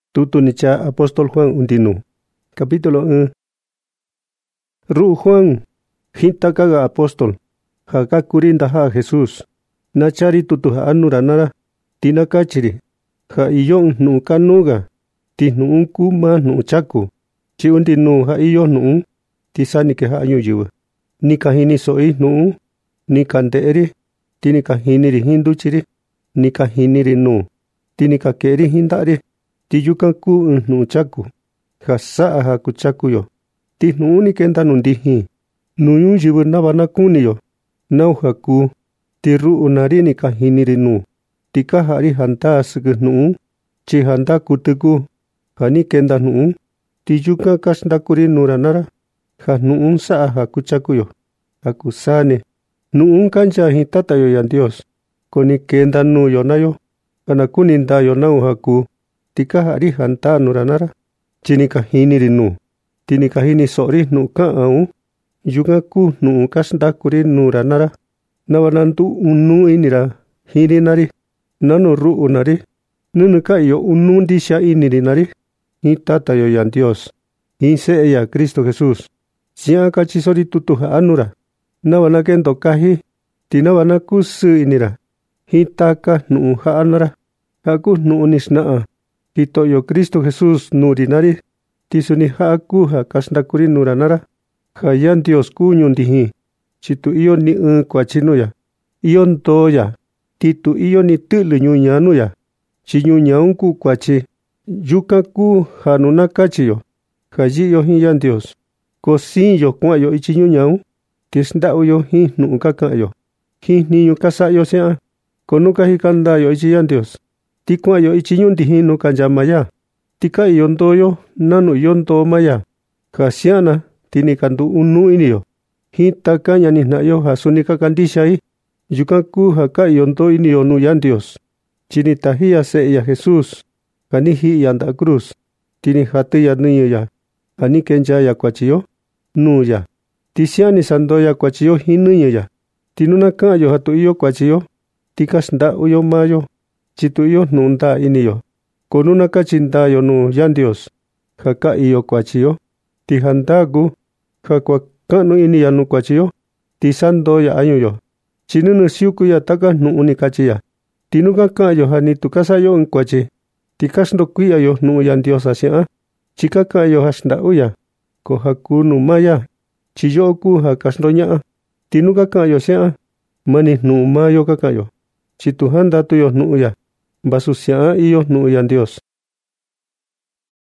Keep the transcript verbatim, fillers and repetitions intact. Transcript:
Tutu ni cha apostol Juan undinu. Capítulo uno. Ru Juan, hinta kaga apostol, haka kurinda ha Jesús. Nachari tutu ha anuranara, tina kachiri, ha iyon nu kanuga, ti nu kuma nu chaku, chi undinu ha iyon nu, ti sani ke ha ayujiwa. Ni kahini soi nu, ni kandeeri, tini kahiniri hindu chiri, ni kahiniri nu, tini kakeri hindari, ti yukan ku nu chaku, ha saa ha kuchaku yo, ti nu ni kenda nundihi, nu yun jiwa nabana kuni yo, nau ha ku, ti ru unari ni kahiniri nu, ti kahari hanta sige nu, chi hanta kutuku, ha ni kenda nu, ti yukan kasndakuri nuranara, ha nu saa ha kuchaku yo, ha kusane, nu kancha hitata yo yan Dios, koni kenda nu yo na yo, kana kuninda yo nau ha ku, tika hari hanta nuranara, chini kahiniri nu, tini kahini sori nu ka au, yuga ku nu kasndakuri nuranara, nawanantu unu inira, hiri nari, nano ru unari, nunu ka yo unundi sha iniri nari, hitata yo yan Dios, hinse ya Cristo Jesús, siya kachisori tutu ha anura, nawanakendo kahi, tinawana kusu inira, hitaka nu ha anara, haku nu unisnaa, hito yo Cristo Jesús nurinari, tisuni ha aku ha kasndakuri nuranara, ha yan Dios ku nyundihi, chitu iyo ni un kwachinu ya, iyo nto ya, titu iyo ni tulu nyunyanu ya, chi nyunyaunku kwachi, yuka ku ha nunakachi yo, ha yi yo hi yan Dios, ko sin yo kwa yo ichi nyunyau, tisndau yo hi nu kaka yo, hi niñu kasa yo sea, ko nuka hi kanda yo ichi yan Dios, ti kwa yo ichi nyundihi nu kanjamaya, tika iyo nto yo, nanu iyo nto maya, ha siana, tini kandu unu ini yo, hi taka nyani na yo ha sunika kandisha hi, yuka ku ha ka iyo nto ini yo nu yan Dios, chini tahia se ya Jesús, kani hi yanda cruz, tini hati ya niyo ya, ani kenja ya kwachiyo, nu ya, tisiani sando ya kwachiyo hi niyo ya, tinuna ka yo hatu iyo kwachiyo, tikas nda uyo mayo, chitu iyo nunda ini yo, konuna ka chinda yo nu yan Dios, ha ka iyo kwachiyo, tihandagu, ha kwa kanu ini ya nu kwachiyo, tisando ya ayo yo, chinunu siuku ya taka nu unikachi ya, tinuka ka yo ha ni tukasa yo en kwachi, tikas ndo kuya yo nu yan Dios asia, chika ka yo hasnda uya, ko haku nu maya, chiyo ku ha kasndo nya, tinuka ka yo sea, mani nu mayo kaka yo, chituhanda tu yo nu ya, basu sia iyo nu yan Dios.